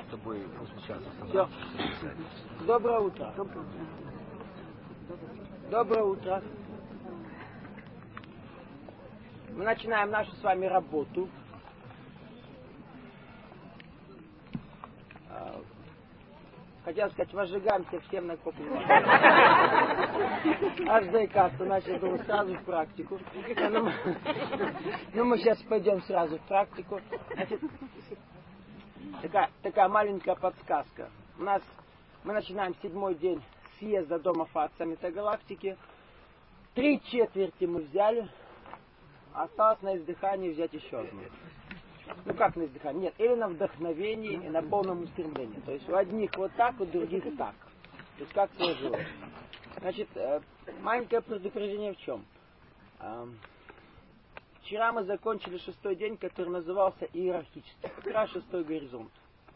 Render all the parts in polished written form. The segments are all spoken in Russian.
с тобой после часа Все. Доброе утро. Доброе утро. Мы начинаем нашу с вами работу. Хотел сказать, возжигаемся всем накопленным. Аж заикаться начал, думаю, сразу в практику. Но мы сейчас пойдем сразу в практику. Значит, такая маленькая подсказка. Мы начинаем 7-й день съезда Дома Фат Саммита Галактики. 3/4 мы взяли. Осталось на издыхании взять еще одну. Ну как на издыхании? Нет, или на вдохновении и на полном устремлении. То есть у одних вот так, у других так. То есть как сложилось. Значит, маленькое предупреждение в чем? Вчера мы закончили 6-й день, который назывался иерархический. Как раз 6-й горизонт.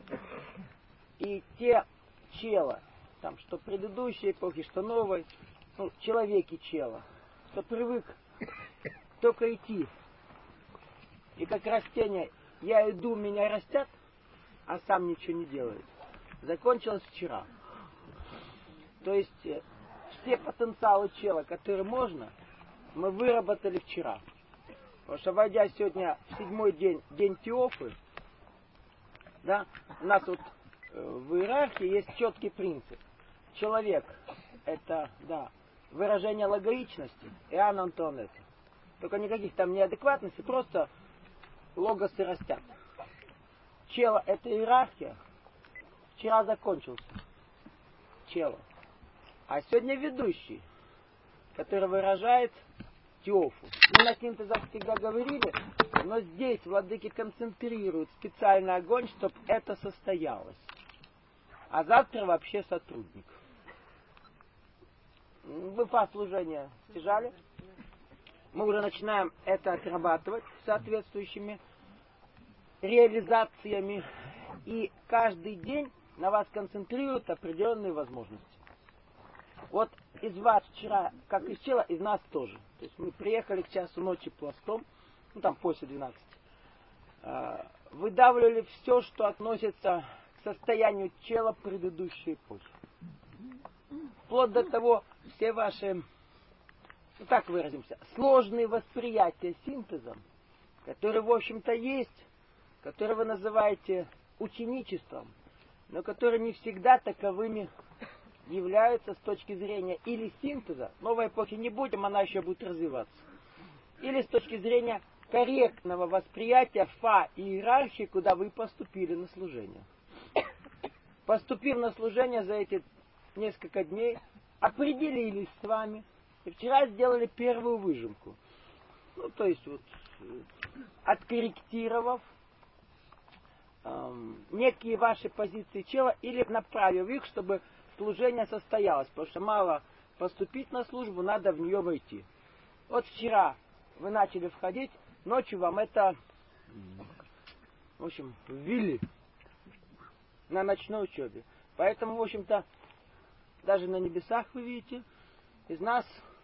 И те чела, там, что предыдущей эпохи, что новой, ну, человеки чела, кто привык только идти. И как растение, я иду, меня растят, а сам ничего не делает. Закончилось вчера. То есть все потенциалы чела, которые можно, мы выработали вчера. Потому что, войдя сегодня в 7-й день, день Теофы, да, у нас вот в иерархии есть четкий принцип. Человек — это, да, выражение логоичности, Иоанн Антуанетта. Только никаких там неадекватностей, просто логосы растят. Чело — это иерархия. Вчера закончился чело. А сегодня ведущий, который выражает Теофу. Мы на синтезах всегда говорили, но здесь владыки концентрируют специальный огонь, чтобы это состоялось. А завтра вообще сотрудник. Вы служения стяжали? Мы уже начинаем это отрабатывать соответствующими реализациями. И каждый день на вас концентрируют определенные возможности. Вот из вас вчера, как из чела, из нас тоже. То есть мы приехали к часу ночи пластом, ну там после 12. Выдавливали все, что относится к состоянию чела предыдущей эпохи. Вплоть до того, все ваши, ну так выразимся, сложные восприятия синтезом, которые в общем-то есть, которые вы называете ученичеством, но которые не всегда таковыми являются с точки зрения или синтеза, новой эпохи не будем, она еще будет развиваться, или с точки зрения корректного восприятия фа и иерархии, куда вы поступили на служение. Поступив на служение за эти несколько дней, определились с вами, и вчера сделали первую выжимку. Ну, то есть, вот, откорректировав некие ваши позиции чела или направив их, чтобы служение состоялось. Потому что мало поступить на службу, надо в нее войти. Вот вчера вы начали входить, ночью вам это, в общем, ввели на ночной учебе. Поэтому, в общем-то, даже на небесах вы видите, из нас,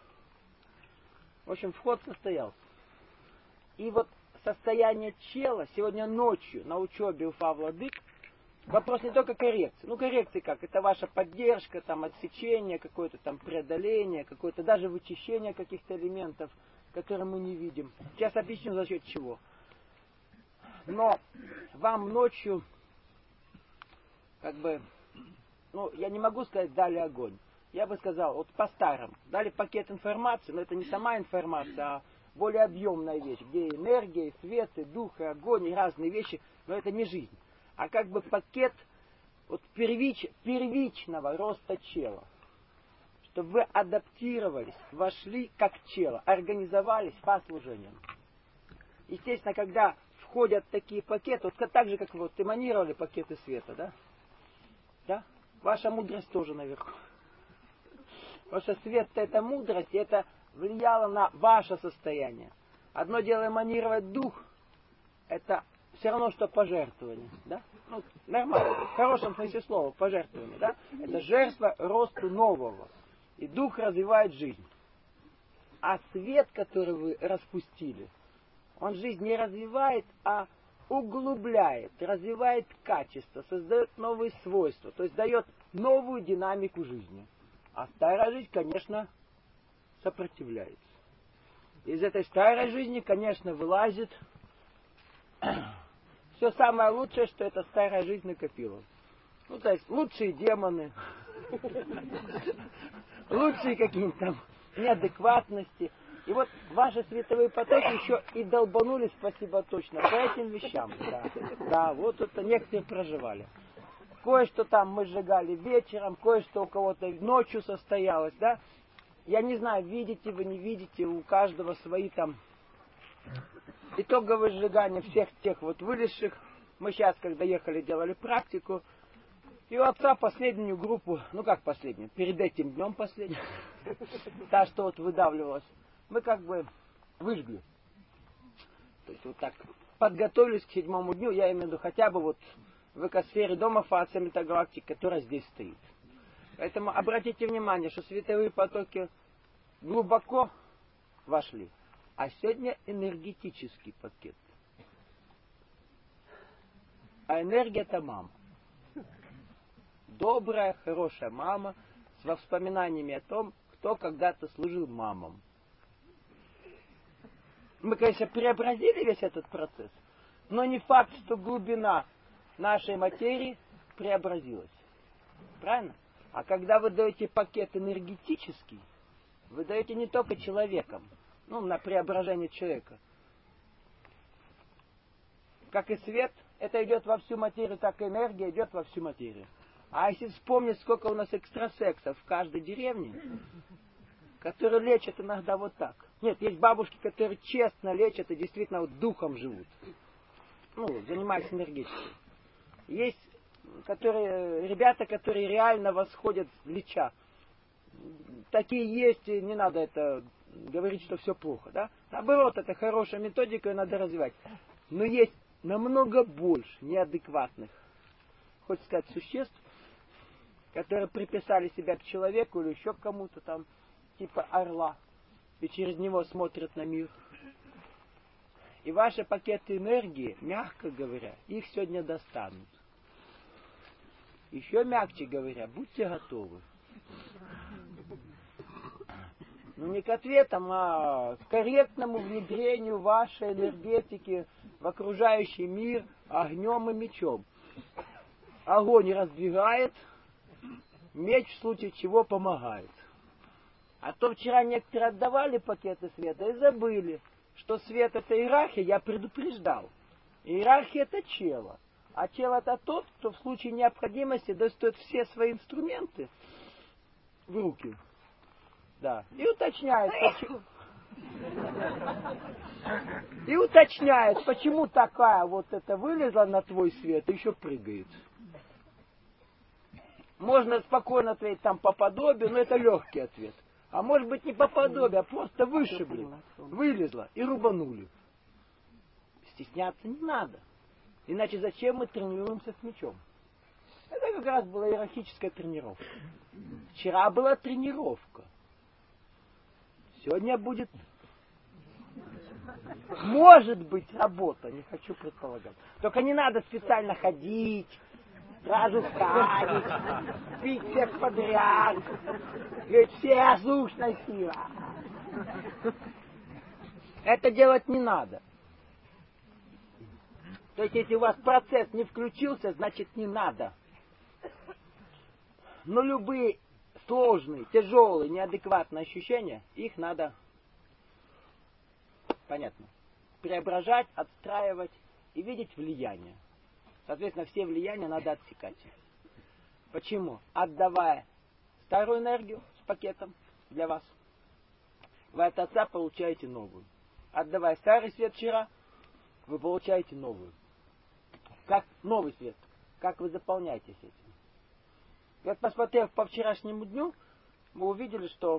в общем, вход состоялся. И вот состояние чела сегодня ночью на учебе у Фа Владык, вопрос не только коррекции. Ну, коррекции как? Это ваша поддержка, там, отсечение, какое-то там преодоление, какое-то даже вычищение каких-то элементов, которые мы не видим. Сейчас объясню, за счет чего. Но вам ночью, как бы, ну, я не могу сказать, дали огонь. Я бы сказал, вот по-старому. Дали пакет информации, но это не сама информация, а более объемная вещь, где и энергия, и свет, и дух, и огонь, и разные вещи, но это не жизнь. А как бы пакет вот первичного роста чела. Чтобы вы адаптировались, вошли как чело, организовались по служениям. Естественно, когда входят такие пакеты, вот так же, как вот эманировали пакеты света, да? Да? Ваша мудрость тоже наверху. Потому что свет-то это мудрость, и это влияло на ваше состояние. Одно дело эманировать дух, это все равно, что пожертвование. Да? Ну, нормально, в хорошем смысле слова, пожертвование. Да? Это жертва росту нового. И дух развивает жизнь. А свет, который вы распустили, он жизнь не развивает, а углубляет, развивает качество, создает новые свойства, то есть дает новую динамику жизни. А старая жизнь, конечно, сопротивляется. Из этой старой жизни, конечно, вылазит все самое лучшее, что эта старая жизнь накопила. Ну, то есть лучшие демоны, лучшие какие-нибудь там неадекватности. И вот ваши световые потоки еще и долбанули, спасибо точно, по этим вещам. Да, да, вот это некоторые проживали. Кое-что там мы сжигали вечером, кое-что у кого-то ночью состоялось, да. Я не знаю, видите вы, не видите, у каждого свои там итоговые сжигания всех тех вот вылезших. Мы сейчас, когда ехали, делали практику. И у отца последнюю группу, ну как последнюю, перед этим днем последнюю, та, что вот выдавливалась, мы как бы выжгли. То есть вот так подготовились к 7-му дню, я имею в виду хотя бы вот в экосфере дома Фация Метагалактик, которая здесь стоит. Поэтому обратите внимание, что световые потоки глубоко вошли. А сегодня энергетический пакет. А энергия это мама. Добрая, хорошая мама с воспоминаниями о том, кто когда-то служил мамам. Мы, конечно, преобразили весь этот процесс, но не факт, что глубина нашей материи преобразилась. Правильно? А когда вы даете пакет энергетический, вы даете не только человеком, ну, на преображение человека. Как и свет, это идет во всю материю, так и энергия идет во всю материю. А если вспомнить, сколько у нас экстрасексов в каждой деревне, которые лечат иногда вот так. Нет, есть бабушки, которые честно лечат и действительно вот духом живут. Ну, занимаются энергетикой. Есть ребята, которые реально восходят леча. Такие есть, и не надо это говорить, что все плохо, да? Наоборот, это хорошая методика, ее надо развивать. Но есть намного больше неадекватных, хочется сказать, существ, которые приписали себя к человеку или еще к кому-то там, типа орла, и через него смотрят на мир. И ваши пакеты энергии, мягко говоря, их сегодня достанут. Еще мягче говоря, будьте готовы. Ну не к ответам, а к корректному внедрению вашей энергетики в окружающий мир огнем и мечом. Огонь раздвигает, меч в случае чего помогает. А то вчера некоторые отдавали пакеты света и забыли, что свет это иерархия, я предупреждал. Иерархия это чело. А чело это тот, кто в случае необходимости достает все свои инструменты в руки. Да. И уточняет, почему такая вот это вылезла на твой свет и еще прыгает. Можно спокойно ответить там по подобию, но это легкий ответ. А может быть не по подобию, а просто вышибли, вылезла и рубанули. Стесняться не надо. Иначе зачем мы тренируемся с мечом? Это как раз была иерархическая тренировка. Вчера была тренировка. Сегодня будет, может быть, работа, не хочу предполагать. Только не надо специально ходить, сразу ставить, пить всех подряд, ведь все сущная сила. Это делать не надо. То есть, если у вас процесс не включился, значит не надо. Но любые сложные, тяжелые, неадекватные ощущения, их надо, понятно, преображать, отстраивать и видеть влияние. Соответственно, все влияния надо отсекать. Почему? Отдавая старую энергию с пакетом для вас, вы от отца получаете новую. Отдавая старый свет вчера, вы получаете новую. Как новый свет. Как вы заполняетесь этим. Вот посмотрев по вчерашнему дню, мы увидели, что,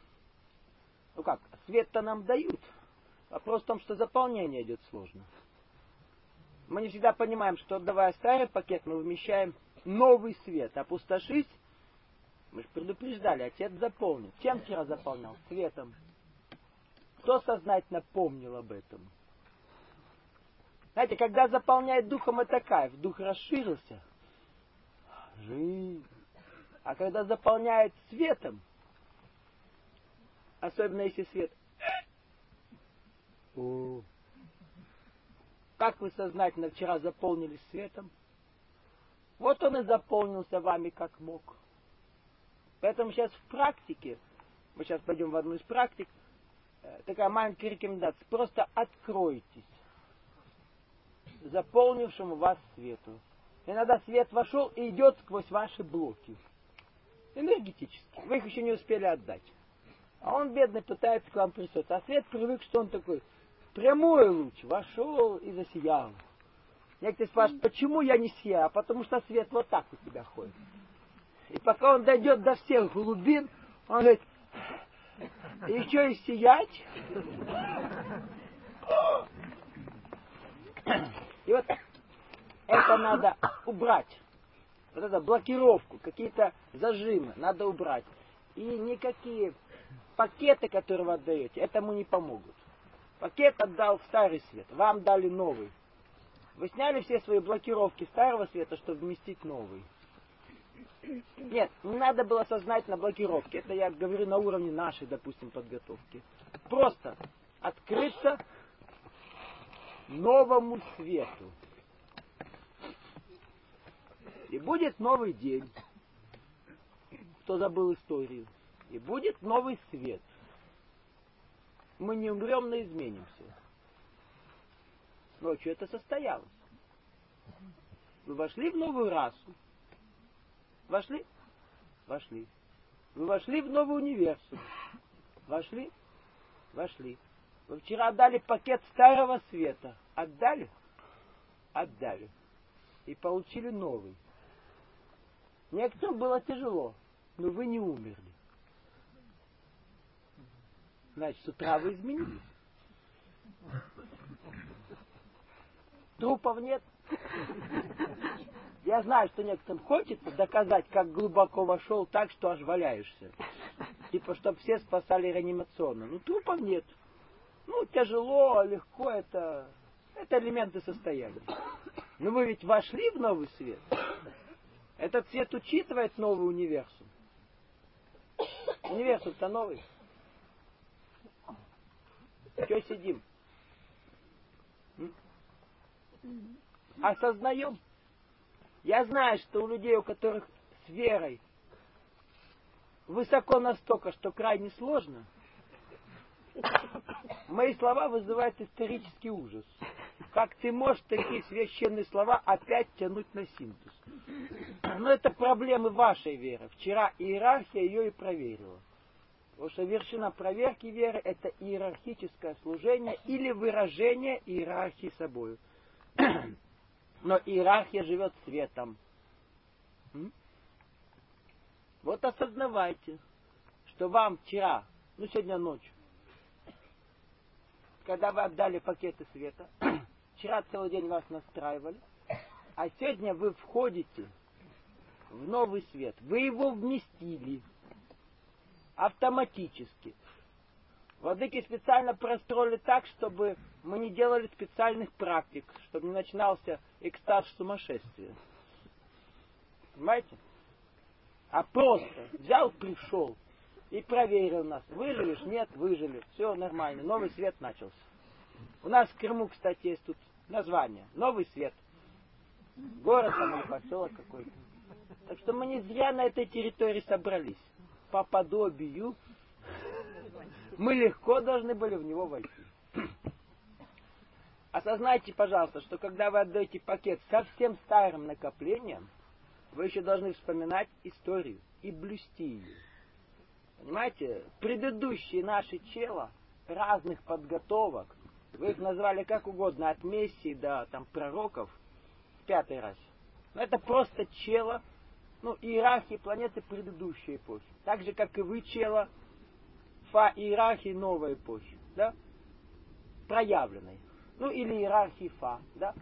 свет-то нам дают. Вопрос в том, что заполнение идет сложно. Мы не всегда понимаем, что отдавая старый пакет, мы вмещаем новый свет. Опустошить, мы же предупреждали, отец заполнит. Чем вчера заполнял? Светом. Кто сознательно помнил об этом? Знаете, когда заполняет духом, это кайф. Дух расширился. Жизнь. А когда заполняет светом, особенно если свет... О. Как вы сознательно вчера заполнились светом? Вот он и заполнился вами как мог. Поэтому сейчас в практике, мы сейчас пойдем в одну из практик, такая маленькая рекомендация. Просто откройтесь заполнившему вас свету. Иногда свет вошел и идет сквозь ваши блоки. Энергетически. Вы их еще не успели отдать. А он, бедный, пытается к вам присутствовать. А свет привык, что он такой прямой луч. Вошел и засиял. Некоторые спрашивают, почему я не сияю? А потому что свет вот так у тебя ходит. И пока он дойдет до всех глубин, он говорит, еще и сиять. И вот это надо убрать. Вот эту блокировку, какие-то зажимы надо убрать. И никакие пакеты, которые вы отдаете, этому не помогут. Пакет отдал в старый свет, вам дали новый. Вы сняли все свои блокировки старого света, чтобы вместить новый. Нет, не надо было сознательно блокировки. Это я говорю на уровне нашей, допустим, подготовки. Просто открыться новому свету. И будет новый день. Кто забыл историю. И будет новый свет. Мы не умрем, но изменимся. Ночью это состоялось. Вы вошли в новую расу. Вошли? Вошли. Вы вошли в новый универсум. Вошли? Вошли. Вы вчера отдали пакет старого света. Отдали? Отдали. И получили новый. Некоторым было тяжело, но вы не умерли. Значит, с утра вы изменились. Трупов нет. Я знаю, что некоторым хочется доказать, как глубоко вошел так, что аж валяешься. Типа, чтобы все спасали реанимационно. Ну, трупов нет. Ну, тяжело, легко, это элементы состояния. Но вы ведь вошли в новый свет. Этот свет учитывает новый универсум. Универсум-то новый. Че сидим? Осознаем. Я знаю, что у людей, у которых с верой высоко настолько, что крайне сложно, мои слова вызывают исторический ужас. Как ты можешь такие священные слова опять тянуть на синтез? Но это проблемы вашей веры. Вчера иерархия ее и проверила. Потому что вершина проверки веры — это иерархическое служение или выражение иерархии собою. Но иерархия живет светом. Вот осознавайте, что вам вчера, сегодня ночью, когда вы отдали пакеты света, вчера целый день вас настраивали, а сегодня вы входите в новый свет. Вы его вместили автоматически. Владыки специально простроили так, чтобы мы не делали специальных практик, чтобы не начинался экстаз сумасшествия. Понимаете? А просто взял, пришел и проверил нас. Выживешь? Нет, выжили. Все нормально. Новый свет начался. У нас в Крыму, кстати, есть тут название. Новый свет. Город там или поселок какой-то. Так что мы не зря на этой территории собрались. По подобию мы легко должны были в него войти. Осознайте, пожалуйста, что когда вы отдаете пакет совсем старым накоплением, вы еще должны вспоминать историю и блюсти ее. Понимаете, предыдущие наши чела разных подготовок, вы их назвали как угодно, от мессии до пророков, в пятой расе. Но это просто чела, иерархии планеты предыдущей эпохи. Так же, как и вы, чела, иерархии новой эпохи, да? Проявленной. Или иерархии да?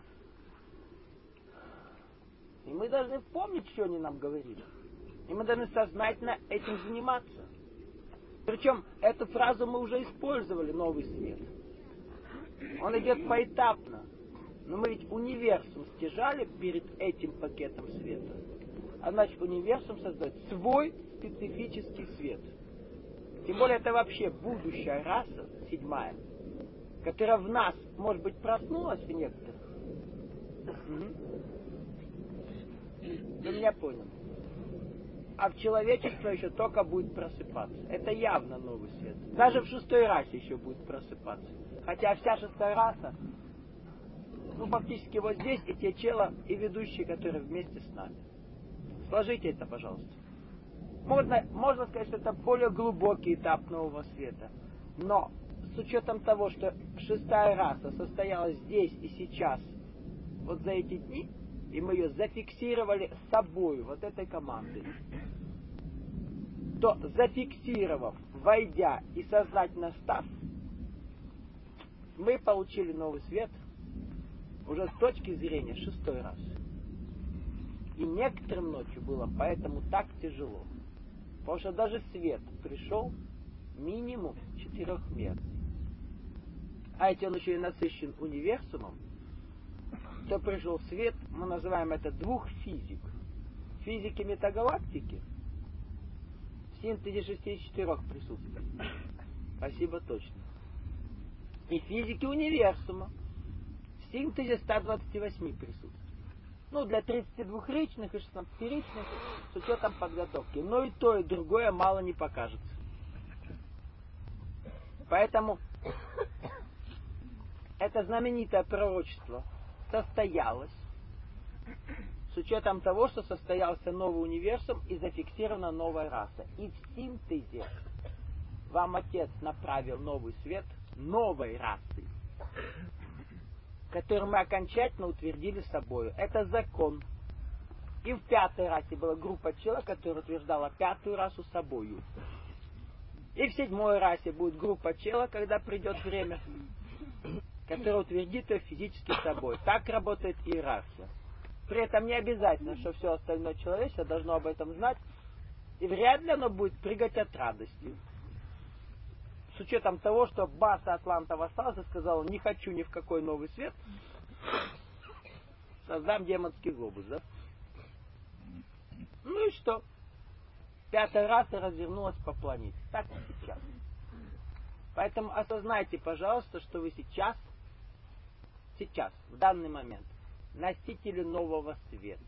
И мы должны помнить, что они нам говорили. И мы должны сознательно этим заниматься. Причем эту фразу мы уже использовали, новый свет. Он идет поэтапно. Но мы ведь универсум стяжали перед этим пакетом света. А значит, универсум создает свой специфический свет. Тем более это вообще будущая раса, седьмая, которая в нас, может быть, проснулась в некоторых. Вы меня поняли. А в человечество еще только будет просыпаться. Это явно новый свет. Даже в шестой расе еще будет просыпаться. Хотя вся шестая раса, фактически вот здесь и те чела, и ведущие, которые вместе с нами. Сложите это, пожалуйста. Можно сказать, что это более глубокий этап нового света. Но с учетом того, что шестая раса состоялась здесь и сейчас, вот за эти дни, и мы ее зафиксировали с собой, вот этой командой, то зафиксировав, войдя и сознательно став, мы получили новый свет уже с точки зрения шестой расы. И некоторым ночью было поэтому так тяжело. Потому что даже свет пришел минимум четырехмерный. А если он еще и насыщен универсумом, то пришел свет, мы называем это двухфизик. Физики метагалактики в синтезе 64 присутствует. Спасибо, точно. И физики универсума в синтезе 128 присутствует. Для 32-ричных и 16-ричных с учетом подготовки. Но и то, и другое мало не покажется. Поэтому это знаменитое пророчество состоялось с учетом того, что состоялся новый универсум и зафиксирована новая раса. И в синтезе вам Отец направил новый свет новой расы, который мы окончательно утвердили собой. Это закон. И в пятой расе была группа человек, которая утверждала пятую расу собою. И в седьмой расе будет группа человек, когда придет время, которая утвердит ее физически собой. Так работает иерархия. При этом не обязательно, что все остальное человечество должно об этом знать, и вряд ли оно будет прыгать от радости. С учетом того, что Баса Атланта восстался и сказал: не хочу ни в какой новый свет, создам демонский глобус, да? Ну и что? Пятая раса развернулась по планете. Так и сейчас. Поэтому осознайте, пожалуйста, что вы сейчас, в данный момент, носители нового света.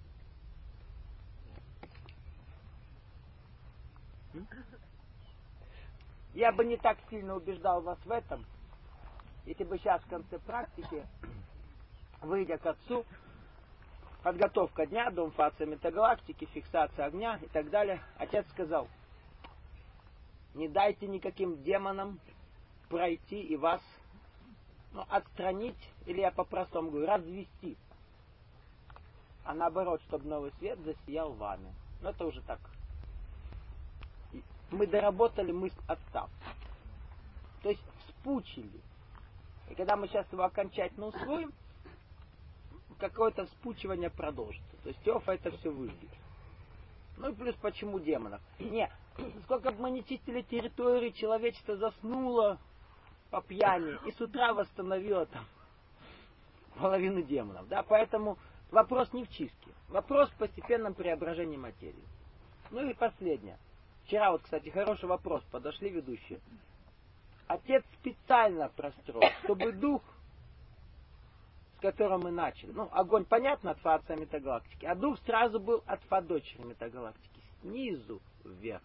Я бы не так сильно убеждал вас в этом, если бы сейчас в конце практики, выйдя к Отцу, подготовка дня, дом фация метагалактики, фиксация огня и так далее, Отец сказал: не дайте никаким демонам пройти и вас отстранить, или я по-простому говорю, развести. А наоборот, чтобы новый свет засиял вами. Но это уже так. Мы доработали мысль Отца. То есть вспучили. И когда мы сейчас его окончательно усвоим, какое-то вспучивание продолжится. То есть Теофа это все выжгет. Ну и плюс почему демонов? Не, сколько бы мы не чистили территории, человечество заснуло по пьяни и с утра восстановило там половину демонов. Да? Поэтому вопрос не в чистке. Вопрос в постепенном преображении материи. Ну и последнее. Вчера кстати, хороший вопрос, подошли ведущие. Отец специально простроил, чтобы дух, с которым мы начали, огонь, понятно, от Фа отца метагалактики, а дух сразу был от Фа дочери метагалактики, снизу вверх.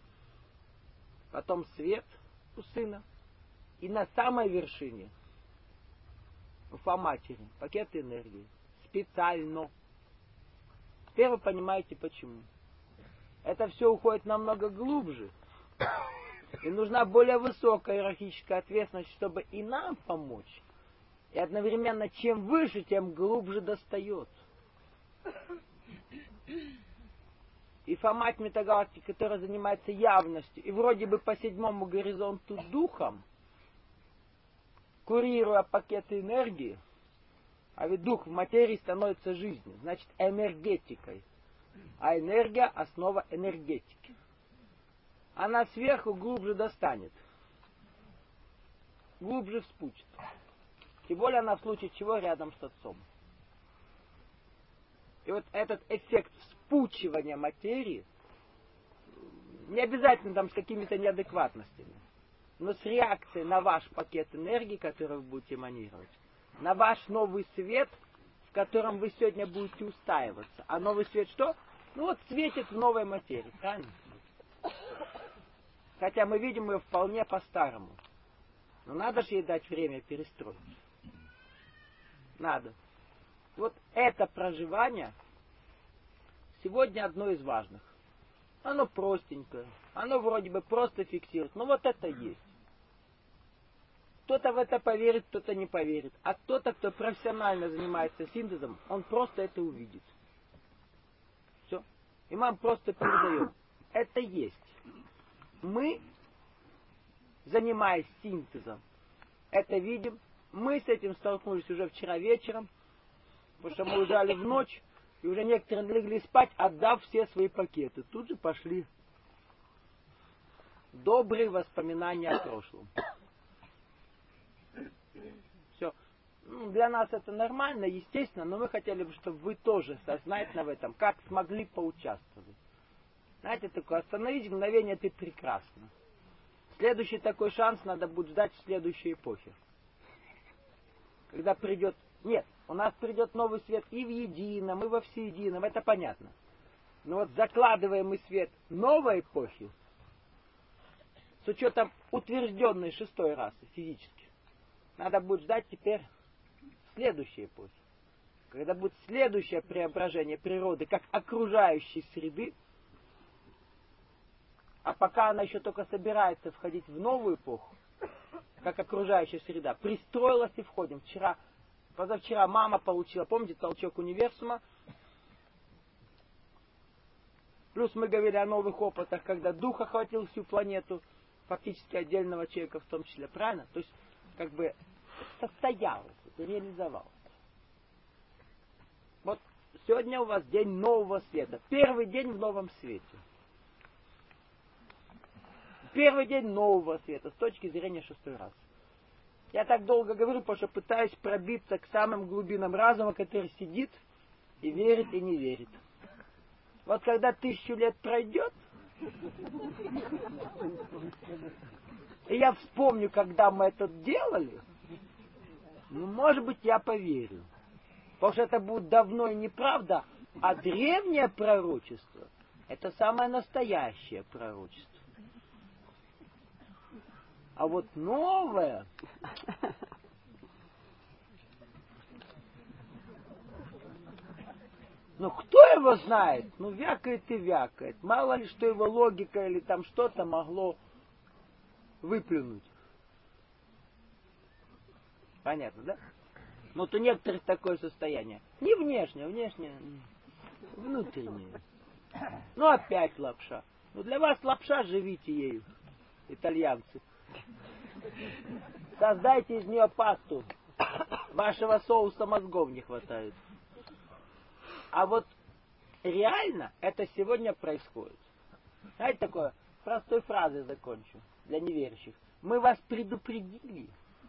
Потом свет у сына, и на самой вершине у Фа матери пакет энергии. Специально. Теперь вы понимаете почему. Это все уходит намного глубже. И нужна более высокая иерархическая ответственность, чтобы и нам помочь. И одновременно, чем выше, тем глубже достает. И Фа-мать метагалактики, которая занимается явностью, и вроде бы по седьмому горизонту духом, курируя пакеты энергии, а ведь дух в материи становится жизнью, значит энергетикой. А энергия – основа энергетики. Она сверху глубже достанет. Глубже вспучит. Тем более она в случае чего рядом с Отцом. И вот этот эффект вспучивания материи, не обязательно там с какими-то неадекватностями, но с реакцией на ваш пакет энергии, который вы будете эманировать, на ваш новый свет, в котором вы сегодня будете устаиваться. А новый свет что? Ну вот светит в новой материи, правильно? Хотя мы видим ее вполне по-старому. Но надо же ей дать время перестроить. Надо. Вот это проживание сегодня одно из важных. Оно простенькое. Оно вроде бы просто фиксирует. Но вот это есть. Кто-то в это поверит, кто-то не поверит. А кто-то, кто профессионально занимается синтезом, он просто это увидит. Все. И мы вам просто передаем. Это есть. Мы, занимаясь синтезом, это видим. Мы с этим столкнулись уже вчера вечером, потому что мы ужали в ночь, и уже некоторые легли спать, отдав все свои пакеты. Тут же пошли добрые воспоминания о прошлом. Все. Ну, для нас это нормально, естественно, но мы хотели бы, чтобы вы тоже сознательно в этом, как смогли, поучаствовать. Знаете, такое, остановить мгновение, это прекрасно. Следующий такой шанс надо будет ждать в следующей эпохе. Когда придет... Нет, у нас придет новый свет и в едином, и во всеедином, это понятно. Но вот закладываемый свет новой эпохи, с учетом утвержденной шестой расы физически, надо будет ждать теперь следующей эпохи. Когда будет следующее преображение природы, как окружающей среды, а пока она еще только собирается входить в новую эпоху, как окружающая среда, пристроилась и входим. Позавчера мама получила, помните, толчок универсума. Плюс мы говорили о новых опытах, когда дух охватил всю планету, фактически отдельного человека в том числе, правильно? То есть, как бы, состоялось, реализовалось. Вот сегодня у вас день нового света. Первый день в новом свете. Первый день нового света с точки зрения шестой расы. Я так долго говорю, потому что пытаюсь пробиться к самым глубинам разума, который сидит и верит, и не верит. Вот когда 1000 лет пройдет, и я вспомню, когда мы это делали, ну, может быть, я поверю. Потому что это будет давно и неправда, а древнее пророчество — это самое настоящее пророчество. А вот новое... Ну, кто его знает? Ну, вякает и вякает. Мало ли, что его логика или там что-то могло выплюнуть. Понятно, да? Вот у некоторых такое состояние. Не внешнее, внутреннее. Ну, опять лапша. Ну, для вас лапша, живите ею, итальянцы. Создайте из нее пасту. Вашего соуса мозгов не хватает. А вот реально это сегодня происходит. Знаете, такое, простой фразой закончу, для неверующих. Мы вас предупредили.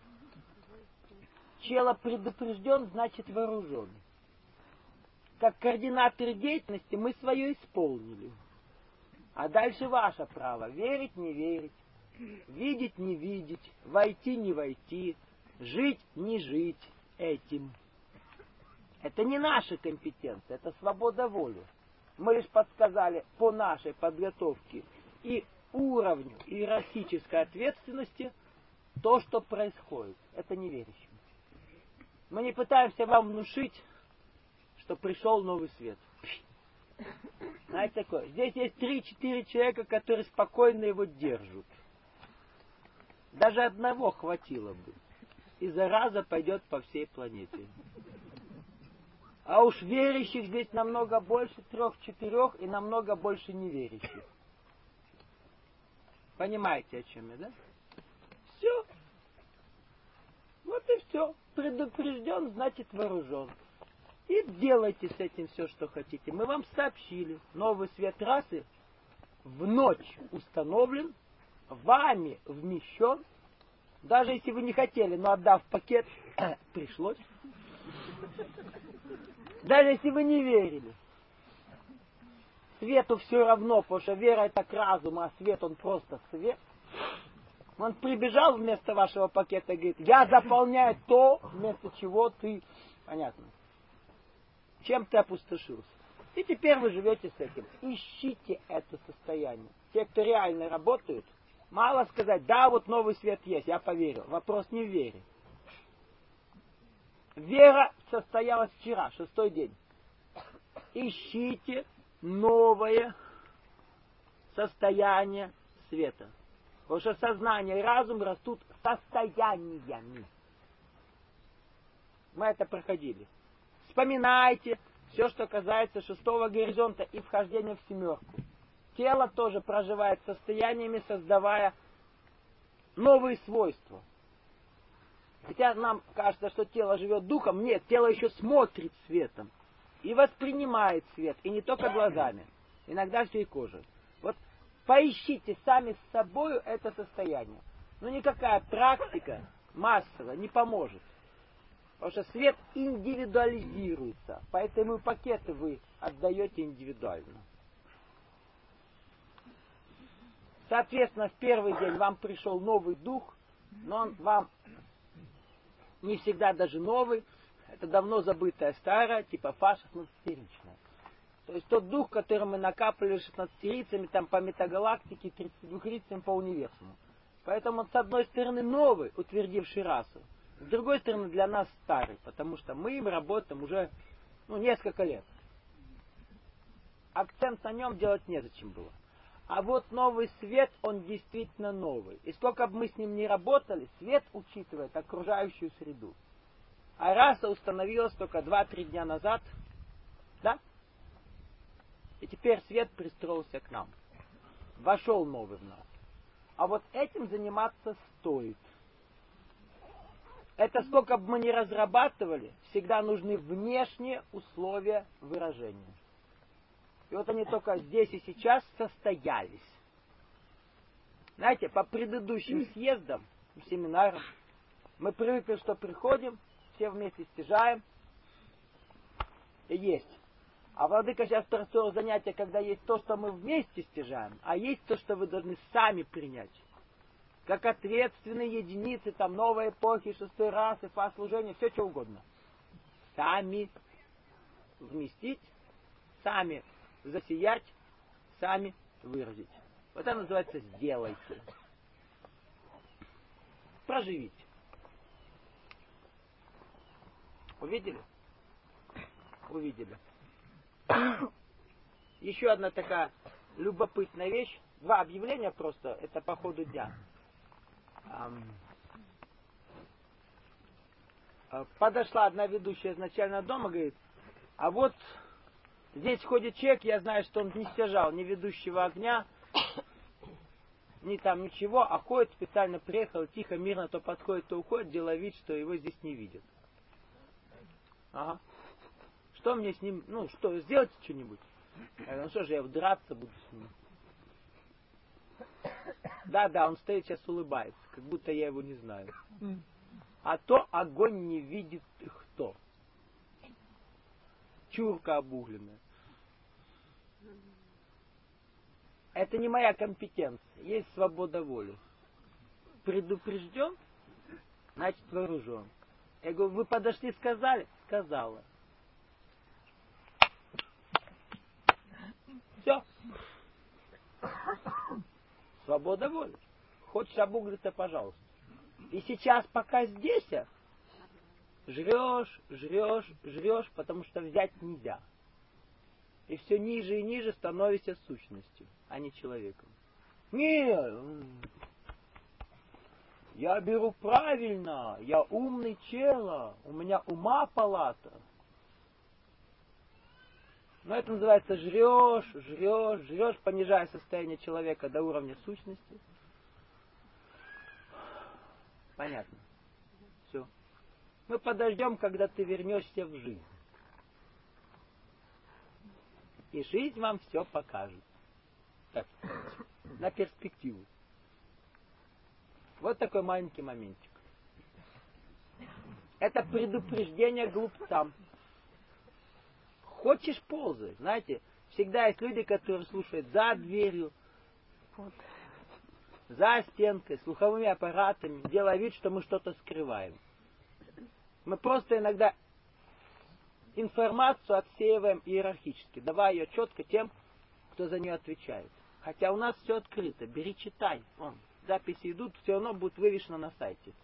Чело предупрежден, значит вооружен. Как координатор деятельности мы свое исполнили. А дальше ваше право. Верить, не верить. Видеть, не видеть. Войти, не войти. Жить, не жить этим. Это не наша компетенция, это свобода воли. Мы лишь подсказали по нашей подготовке и уровню иерархической ответственности то, что происходит. Это неверующим. Мы не пытаемся вам внушить, что пришел новый свет. Знаете такое? Здесь есть 3-4 человека, которые спокойно его держат. Даже одного хватило бы. И зараза пойдет по всей планете. А уж верящих здесь намного больше, 3-4, и намного больше неверящих. Понимаете, о чем я, да? Все. Вот и все. Предупрежден, значит вооружен. И делайте с этим все, что хотите. Мы вам сообщили. Новый свет расы в ночь установлен, вами вмещен, Даже если вы не хотели, но отдав пакет, пришлось. Даже если вы не верили. Свету все равно, потому что вера это к разуму, а свет он просто свет. Он прибежал вместо вашего пакета и говорит, я заполняю то, вместо чего ты... Понятно. Чем ты опустошился. И теперь вы живете с этим. Ищите это состояние. Те, кто реально работают, мало сказать, да, вот новый свет есть, я поверил. Вопрос не в вере. Вера состоялась вчера, 6-й день. Ищите новое состояние света. Потому что сознание и разум растут состояниями. Мы это проходили. Вспоминайте все, что касается 6-го горизонта и вхождения в 7-ку. Тело тоже проживает состояниями, создавая новые свойства. Хотя нам кажется, что тело живет духом. Нет, тело еще смотрит светом. И воспринимает свет. И не только глазами. Иногда все и кожей. Вот поищите сами с собой это состояние. Но никакая практика массовая не поможет. Потому что свет индивидуализируется. Поэтому и пакеты вы отдаете индивидуально. Соответственно, в первый день вам пришел новый дух, но он вам не всегда даже новый. Это давно забытое старое, типа фа 16-ричное. То есть тот дух, который мы накапливали 16-рицами, там по метагалактике, 32-рицами по универсуму. Поэтому он, с одной стороны, новый, утвердивший расу. С другой стороны, для нас старый, потому что мы им работаем уже несколько лет. Акцент на нем делать незачем было. А вот новый свет, он действительно новый. И сколько бы мы с ним ни работали, свет учитывает окружающую среду. А раса установилась только 2-3 дня назад. Да? И теперь свет пристроился к нам. Вошел новый в нас. А вот этим заниматься стоит. Это сколько бы мы ни разрабатывали, всегда нужны внешние условия выражения. И вот они только здесь и сейчас состоялись. Знаете, по предыдущим съездам, семинарам, мы привыкли, что приходим, все вместе стяжаем, и есть. А владыка сейчас простроил занятия, когда есть то, что мы вместе стяжаем, а есть то, что вы должны сами принять. Как ответственные единицы, там, новой эпохи, 6-й расы, служения, все что угодно. Сами вместить, сами засиять, сами выразить. Вот это называется «сделайте». Проживите. Увидели? Увидели. Еще одна такая любопытная вещь. 2 объявления просто, это по ходу дня. Подошла одна ведущая из начального дома, говорит, а вот здесь ходит человек, я знаю, что он не стяжал ни ведущего огня, ни там ничего, а ходит, специально приехал, тихо, мирно то подходит, то уходит, делая вид, что его здесь не видят. Ага. Что мне с ним, что, сделайте что-нибудь? Я говорю, что же, я драться буду с ним. Да, он стоит сейчас улыбается, как будто я его не знаю. А то огонь не видит кто. Чурка обугленная. Это не моя компетенция. Есть свобода воли. Предупрежден, значит вооружен. Я говорю, вы подошли, сказали? Сказала. Все. Свобода воли. Хочешь обуглиться, пожалуйста. И сейчас, пока здесь, жрешь, потому что взять нельзя. И все ниже и ниже становишься сущностью, а не человеком. Не, я беру правильно, я умный чело, у меня ума палата. Но это называется жрешь, понижая состояние человека до уровня сущности. Понятно. Все. Мы подождем, когда ты вернешься в жизнь. И жизнь вам все покажет. Так, на перспективу. Вот такой маленький моментик. Это предупреждение глупцам. Хочешь — ползай. Знаете, всегда есть люди, которые слушают за дверью, за стенкой, слуховыми аппаратами, делая вид, что мы что-то скрываем. Мы просто иногда информацию отсеиваем иерархически, давая ее четко тем, кто за нее отвечает. Хотя у нас все открыто. Бери, читай. Вон, записи идут, все равно будет вывешено на сайте.